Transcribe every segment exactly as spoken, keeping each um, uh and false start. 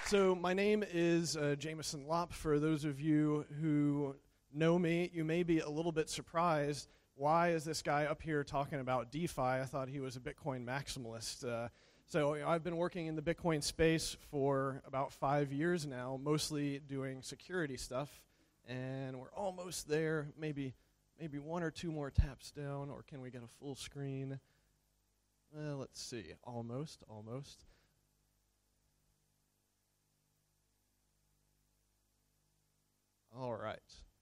So my name is uh, Jameson Lopp. For those of you who know me, you may be a little bit surprised. Why is this guy up here talking about DeFi? I thought he was a Bitcoin maximalist. Uh, so you know, I've been working in the Bitcoin space for about five years now, mostly doing security stuff, and we're almost there. Maybe, maybe one or two more taps down, or can we get a full screen? Well, let's see. Almost, almost. All right.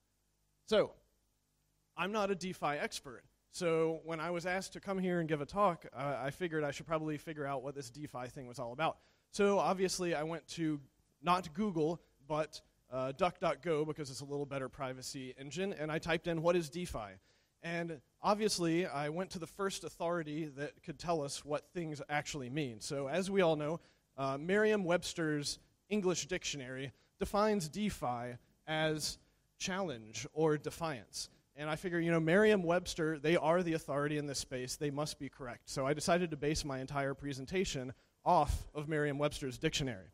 So, I'm not a DeFi expert. So when I was asked to come here and give a talk, uh, I figured I should probably figure out what this DeFi thing was all about. So obviously I went to not Google, but uh, DuckDuckGo, because it's a little better privacy engine, and I typed in, what is DeFi? And obviously I went to the first authority that could tell us what things actually mean. So as we all know, uh, Merriam-Webster's English Dictionary defines DeFi as challenge or defiance. And I figure, you know, Merriam-Webster, they are the authority in this space. They must be correct. So I decided to base my entire presentation off of Merriam-Webster's dictionary.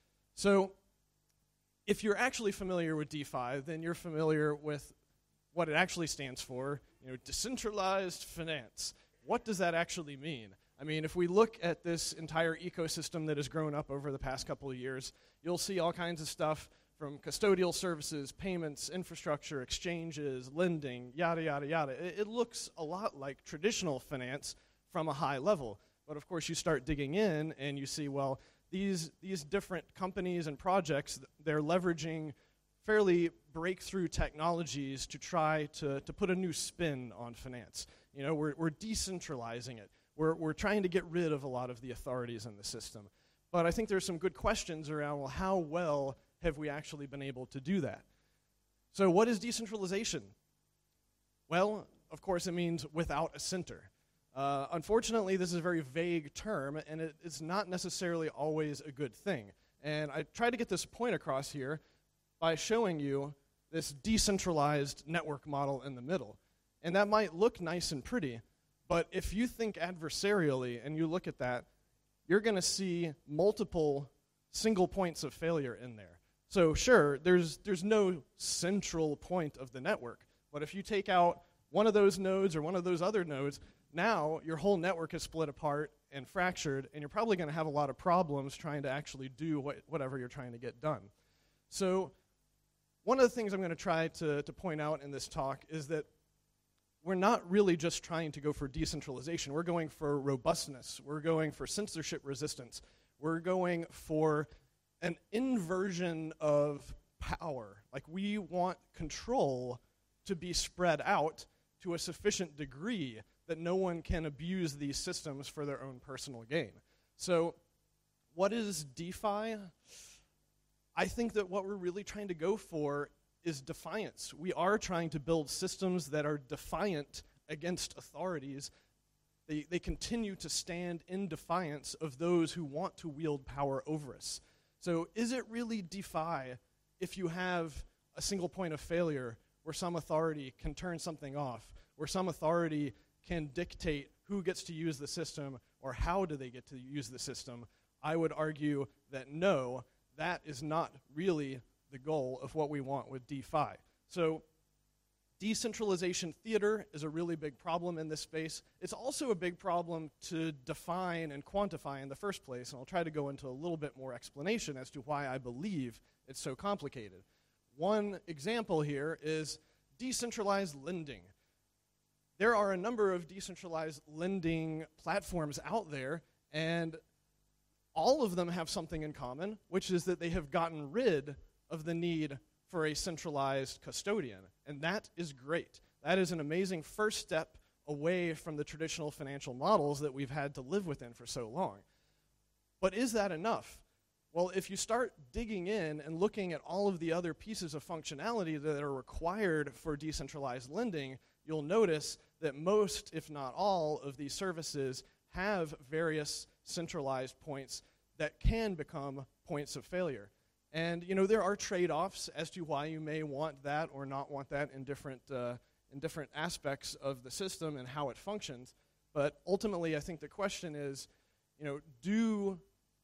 So if you're actually familiar with DeFi, then you're familiar with what it actually stands for, you know, decentralized finance. What does that actually mean? I mean, if we look at this entire ecosystem that has grown up over the past couple of years, you'll see all kinds of stuff from custodial services, payments, infrastructure, exchanges, lending, yada, yada, yada. It, it looks a lot like traditional finance from a high level. But of course, you start digging in and you see, well, these, these different companies and projects, they're leveraging fairly breakthrough technologies to try to, to put a new spin on finance. You know, we're, we're decentralizing it. We're, we're trying to get rid of a lot of the authorities in the system. But I think there's some good questions around, well, how well have we actually been able to do that? So what is decentralization? Well, of course, it means without a center. Uh, unfortunately, this is a very vague term, and it, it's not necessarily always a good thing. And I try to get this point across here by showing you this decentralized network model in the middle. And that might look nice and pretty, but if you think adversarially and you look at that, you're going to see multiple single points of failure in there. So sure, there's, there's no central point of the network, but if you take out one of those nodes or one of those other nodes, now your whole network is split apart and fractured, and you're probably going to have a lot of problems trying to actually do what, whatever you're trying to get done. So one of the things I'm going to try to, to point out in this talk is that we're not really just trying to go for decentralization. We're going for robustness. We're going for censorship resistance. We're going for an inversion of power. Like, we want control to be spread out to a sufficient degree that no one can abuse these systems for their own personal gain. So what is DeFi? I think that what we're really trying to go for is defiance. We are trying to build systems that are defiant against authorities. They, they continue to stand in defiance of those who want to wield power over us. So is it really DeFi if you have a single point of failure where some authority can turn something off, where some authority can dictate who gets to use the system or how do they get to use the system? I would argue that no, that is not really the goal of what we want with DeFi. So decentralization theater is a really big problem in this space. It's also a big problem to define and quantify in the first place, and I'll try to go into a little bit more explanation as to why I believe it's so complicated. One example here is decentralized lending. There are a number of decentralized lending platforms out there, and all of them have something in common, which is that they have gotten rid of the need for a centralized custodian, and that is great. That is an amazing first step away from the traditional financial models that we've had to live within for so long. But is that enough? Well, if you start digging in and looking at all of the other pieces of functionality that are required for decentralized lending, you'll notice that most, if not all, of these services have various centralized points that can become points of failure. And you know, there are trade-offs as to why you may want that or not want that in different, uh, in different aspects of the system and how it functions. But ultimately, I think the question is, you know, do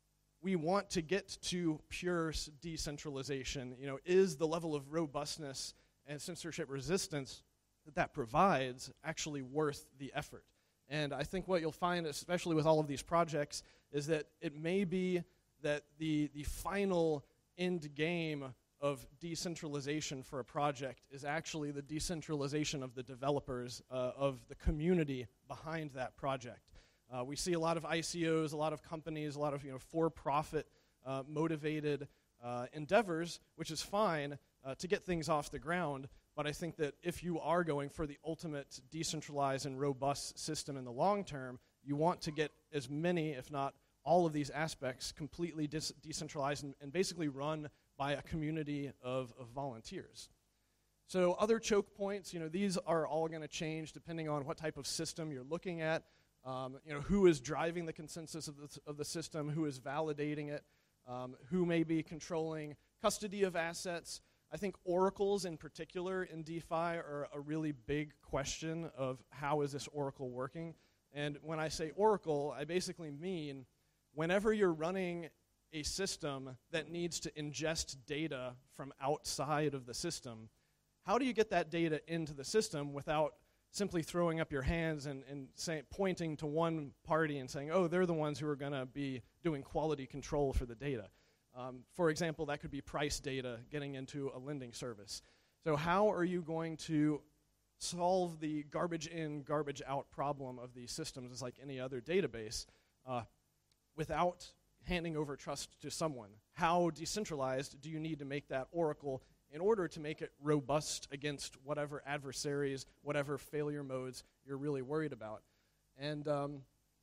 we want to get to pure s- decentralization. You know, is the level of robustness and censorship resistance that that provides actually worth the effort? And I think what you'll find, especially with all of these projects, is that it may be that the the final end game of decentralization for a project is actually the decentralization of the developers, uh, of the community behind that project. Uh, we see a lot of I C Os, a lot of companies, a lot of you know for-profit uh, motivated uh, endeavors, which is fine uh, to get things off the ground. But I think that if you are going for the ultimate decentralized and robust system in the long term, you want to get as many, if not all of these aspects, completely dis- decentralized and, and basically run by a community of, of volunteers. So other choke points, you know, these are all going to change depending on what type of system you're looking at. Um, you know, who is driving the consensus of the, of the system, who is validating it, um, who may be controlling custody of assets. I think oracles in particular in DeFi are a really big question of how is this oracle working. And when I say oracle, I basically mean whenever you're running a system that needs to ingest data from outside of the system, how do you get that data into the system without simply throwing up your hands and, and say, pointing to one party and saying, oh, they're the ones who are going to be doing quality control for the data? Um, for example, that could be price data getting into a lending service. So how are you going to solve the garbage in, garbage out problem of these systems, as like any other database, uh, without handing over trust to someone? How decentralized do you need to make that oracle in order to make it robust against whatever adversaries, whatever failure modes you're really worried about? And um,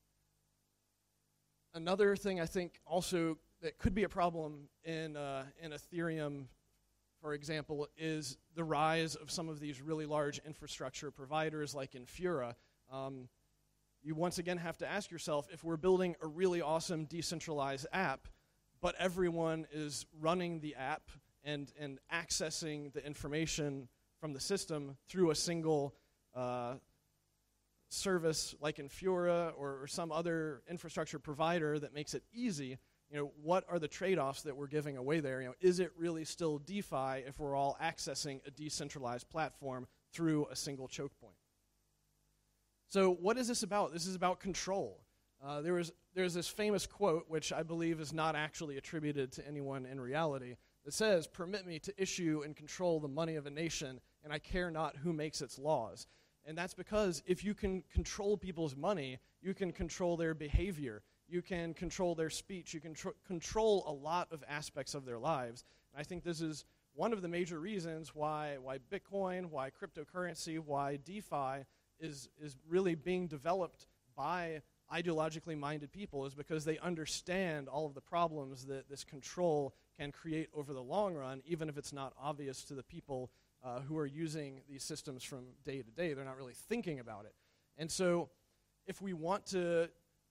another thing I think also that could be a problem in, uh, in Ethereum, for example, is the rise of some of these really large infrastructure providers like Infura. Um, you once again have to ask yourself, if we're building a really awesome decentralized app, but everyone is running the app and, and accessing the information from the system through a single uh, service like Infura or, or some other infrastructure provider that makes it easy, you know, what are the trade-offs that we're giving away there? You know, is it really still DeFi if we're all accessing a decentralized platform through a single choke point? So what is this about? This is about control. Uh, there was there's this famous quote, which I believe is not actually attributed to anyone in reality, that says, "Permit me to issue and control the money of a nation, and I care not who makes its laws." And that's because if you can control people's money, you can control their behavior. You can control their speech. You can tr- control a lot of aspects of their lives. And I think this is one of the major reasons why why Bitcoin, why cryptocurrency, why DeFi is is really being developed by ideologically minded people, is because they understand all of the problems that this control can create over the long run, even if it's not obvious to the people uh, who are using these systems from day to day. They're not really thinking about it. And so if we want to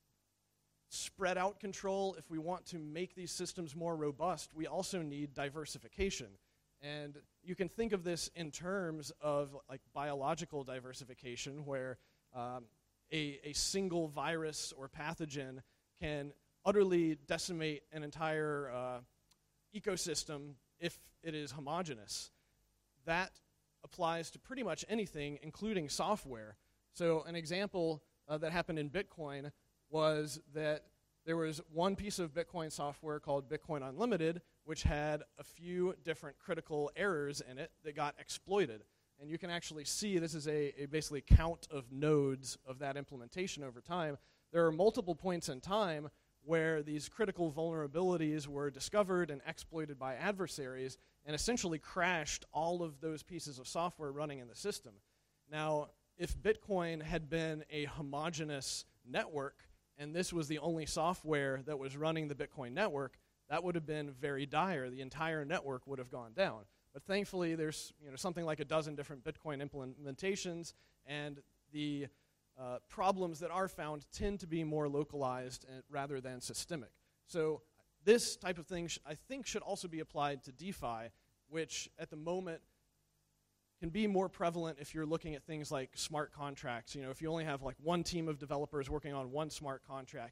spread out control, if we want to make these systems more robust, we also need diversification. And you can think of this in terms of like biological diversification, where um, a, a single virus or pathogen can utterly decimate an entire uh, ecosystem if it is homogeneous. That applies to pretty much anything, including software. So an example uh, that happened in Bitcoin was that there was one piece of Bitcoin software called Bitcoin Unlimited, which had a few different critical errors in it that got exploited. And you can actually see this is a, a basically count of nodes of that implementation over time. There are multiple points in time where these critical vulnerabilities were discovered and exploited by adversaries and essentially crashed all of those pieces of software running in the system. Now, if Bitcoin had been a homogeneous network, and this was the only software that was running the Bitcoin network, that would have been very dire. The entire network would have gone down. But thankfully, there's you know something like a dozen different Bitcoin implementations, and the uh, problems that are found tend to be more localized and, rather than systemic. So this type of thing, sh- I think, should also be applied to DeFi, which at the moment can be more prevalent if you're looking at things like smart contracts. You know, if you only have like one team of developers working on one smart contract,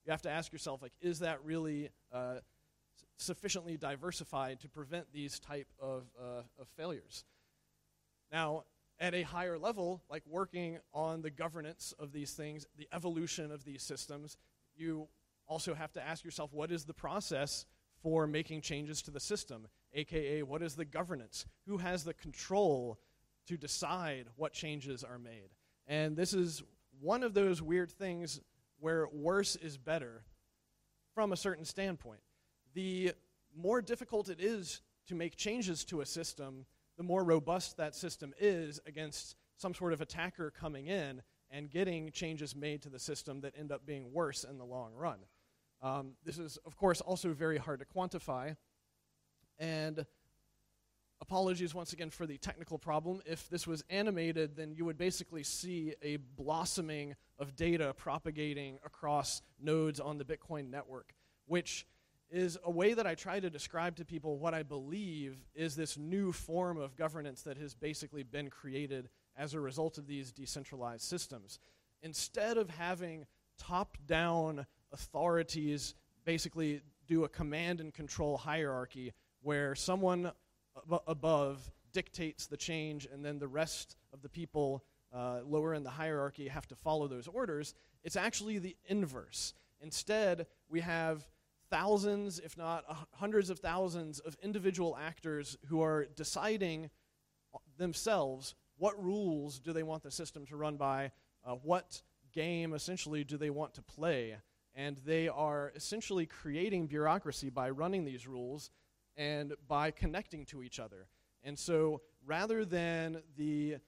you have to ask yourself, like, is that really uh, sufficiently diversified to prevent these type of, uh, of failures? Now, at a higher level, like working on the governance of these things, the evolution of these systems, you also have to ask yourself, what is the process for making changes to the system, aka what is the governance? Who has the control to decide what changes are made? And this is one of those weird things where worse is better from a certain standpoint. The more difficult it is to make changes to a system, the more robust that system is against some sort of attacker coming in and getting changes made to the system that end up being worse in the long run. Um, this is, of course, also very hard to quantify. And apologies once again for the technical problem. If this was animated, then you would basically see a blossoming of data propagating across nodes on the Bitcoin network, which is a way that I try to describe to people what I believe is this new form of governance that has basically been created as a result of these decentralized systems. Instead of having top-down authorities basically do a command and control hierarchy where someone ab- above dictates the change and then the rest of the people uh, lower in the hierarchy have to follow those orders, it's actually the inverse. Instead, we have thousands, if not uh, hundreds of thousands of individual actors who are deciding themselves what rules do they want the system to run by, uh, what game essentially do they want to play, and they are essentially creating bureaucracy by running these rules and by connecting to each other. And so rather than the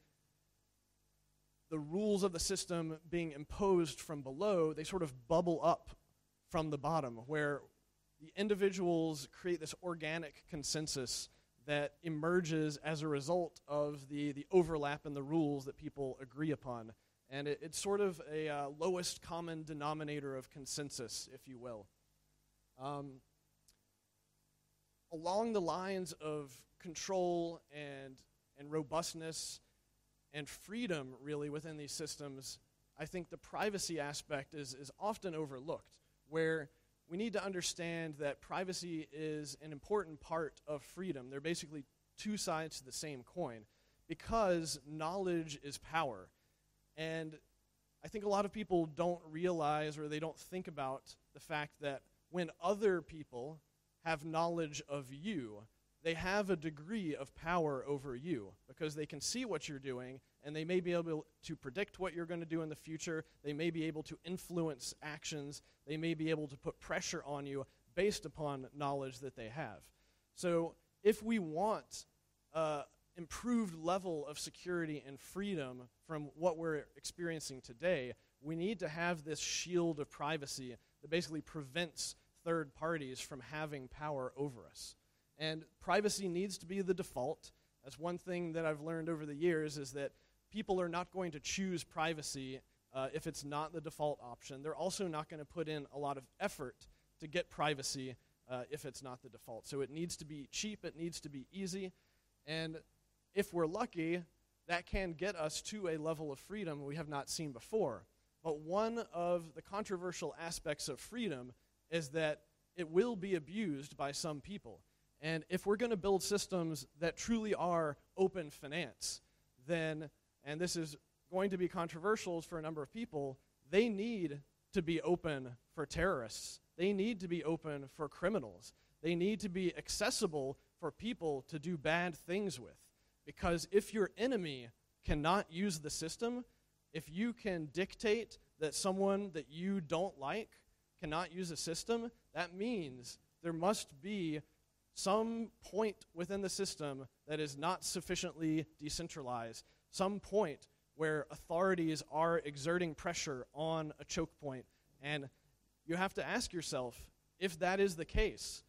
the rules of the system being imposed from below, they sort of bubble up from the bottom, where the individuals create this organic consensus that emerges as a result of the, the overlap in the rules that people agree upon. And it, it's sort of a uh, lowest common denominator of consensus, if you will. Um, along the lines of control and, and robustness and freedom, really, within these systems, I think the privacy aspect is, is often overlooked, where we need to understand that privacy is an important part of freedom. They're basically two sides to the same coin, because knowledge is power. And I think a lot of people don't realize, or they don't think about the fact that when other people have knowledge of you, they have a degree of power over you, because they can see what you're doing, and they may be able to predict what you're going to do in the future. They may be able to influence actions. They may be able to put pressure on you based upon knowledge that they have. So if we want uh, improved level of security and freedom from what we're experiencing today, we need to have this shield of privacy that basically prevents third parties from having power over us. And privacy needs to be the default. That's one thing that I've learned over the years, is that people are not going to choose privacy uh, if it's not the default option. They're also not going to put in a lot of effort to get privacy uh, if it's not the default. So it needs to be cheap, it needs to be easy, and if we're lucky, that can get us to a level of freedom we have not seen before. But one of the controversial aspects of freedom is that it will be abused by some people. And if we're going to build systems that truly are open finance, then, and this is going to be controversial for a number of people, they need to be open for terrorists. They need to be open for criminals. They need to be accessible for people to do bad things with. Because if your enemy cannot use the system, if you can dictate that someone that you don't like cannot use a system, that means there must be some point within the system that is not sufficiently decentralized, some point where authorities are exerting pressure on a choke point. And you have to ask yourself, if that is the case,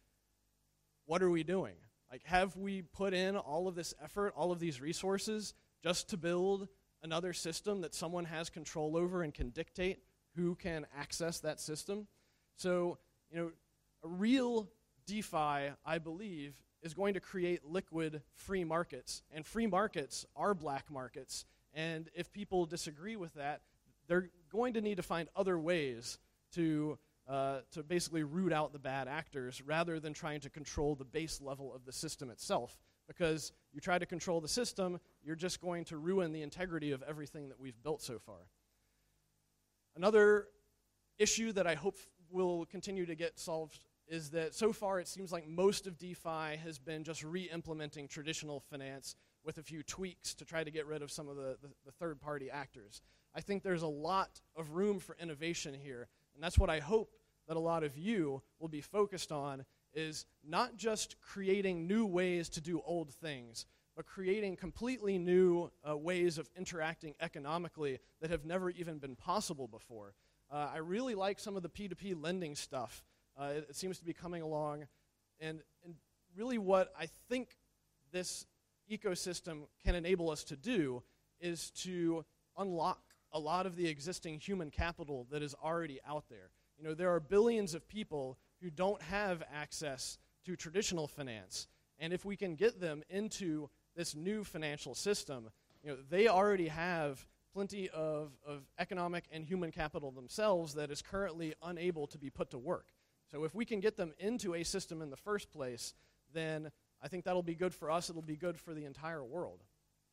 what are we doing? Like, have we put in all of this effort, all of these resources, just to build another system that someone has control over and can dictate who can access that system? So, you know, a real DeFi, I believe, is going to create liquid free markets. And free markets are black markets. And if people disagree with that, they're going to need to find other ways to uh, to basically root out the bad actors rather than trying to control the base level of the system itself. Because you try to control the system, you're just going to ruin the integrity of everything that we've built so far. Another issue that I hope will continue to get solved is that so far it seems like most of DeFi has been just re-implementing traditional finance with a few tweaks to try to get rid of some of the, the, the third-party actors. I think there's a lot of room for innovation here, and that's what I hope that a lot of you will be focused on, is not just creating new ways to do old things, but creating completely new uh, ways of interacting economically that have never even been possible before. Uh, I really like some of the P two P lending stuff. Uh, it, it seems to be coming along, and, and really what I think this ecosystem can enable us to do is to unlock a lot of the existing human capital that is already out there. You know, there are billions of people who don't have access to traditional finance, and if we can get them into this new financial system, you know, they already have plenty of, of economic and human capital themselves that is currently unable to be put to work. So if we can get them into a system in the first place, then I think that'll be good for us, it'll be good for the entire world.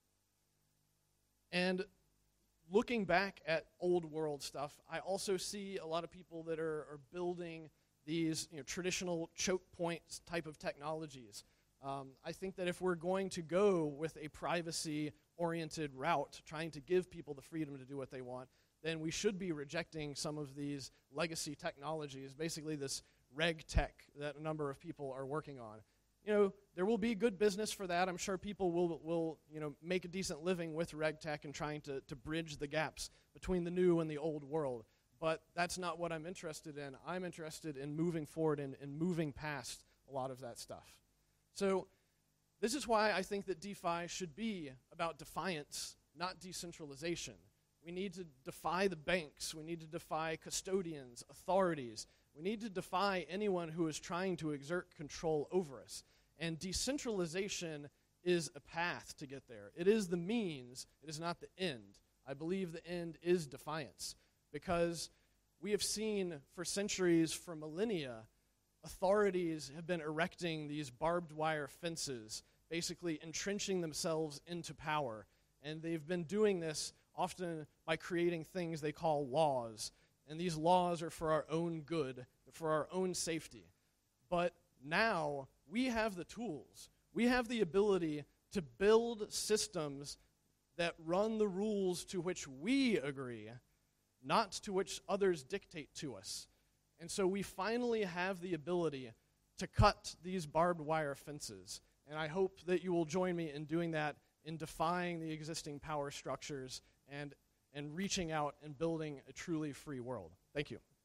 And looking back at old world stuff, I also see a lot of people that are, are building these, you know, traditional choke points type of technologies. Um, I think that if we're going to go with a privacy-oriented route, trying to give people the freedom to do what they want, then we should be rejecting some of these legacy technologies, basically this reg tech that a number of people are working on. You know, there will be good business for that. I'm sure people will, will you know, make a decent living with reg tech and trying to, to bridge the gaps between the new and the old world. But that's not what I'm interested in. I'm interested in moving forward and, and moving past a lot of that stuff. So this is why I think that DeFi should be about defiance, not decentralization. We need to defy the banks. We need to defy custodians, authorities. We need to defy anyone who is trying to exert control over us. And decentralization is a path to get there. It is the means. It is not the end. I believe the end is defiance. Because we have seen for centuries, for millennia, authorities have been erecting these barbed wire fences, basically entrenching themselves into power. And they've been doing this often by creating things they call laws. And these laws are for our own good, for our own safety. But now we have the tools. We have the ability to build systems that run the rules to which we agree, not to which others dictate to us. And so we finally have the ability to cut these barbed wire fences. And I hope that you will join me in doing that, in defying the existing power structures and, and reaching out and building a truly free world. Thank you.